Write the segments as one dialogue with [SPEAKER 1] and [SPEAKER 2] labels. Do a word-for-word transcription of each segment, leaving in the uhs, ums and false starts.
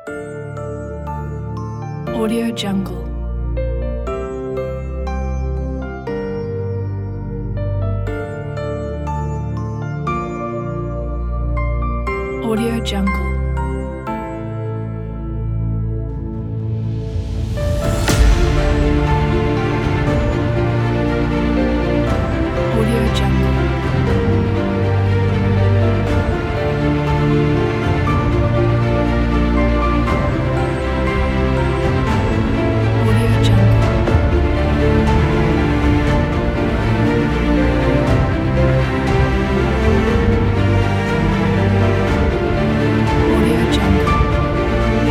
[SPEAKER 1] Audio Jungle. Audio Jungle. Audio Jungle. Audio Jungle. Audio Jungle.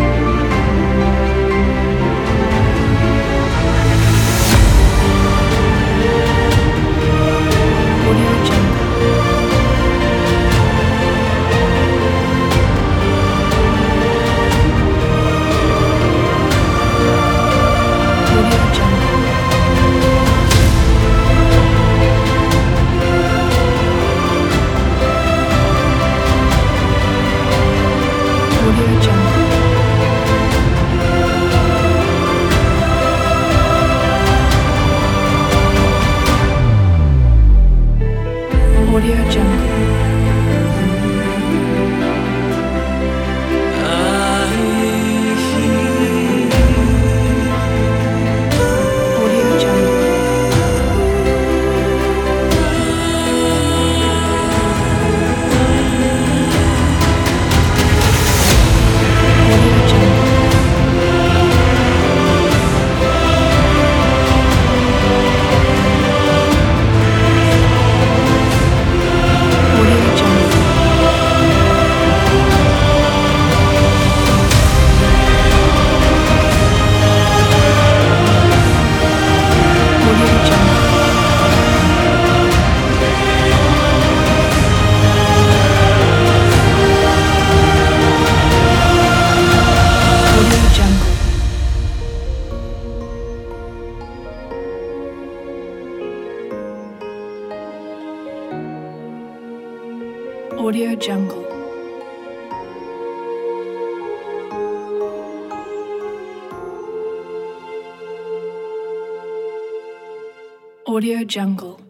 [SPEAKER 1] Audio Jungle. Audio Jungle. Audio Jungle. Audio Jungle. Audio Jungle. Audio Jungle. Audio Jungle. Audio Jungle. Audio Jungle. Audio Jungle. Audio Jungle.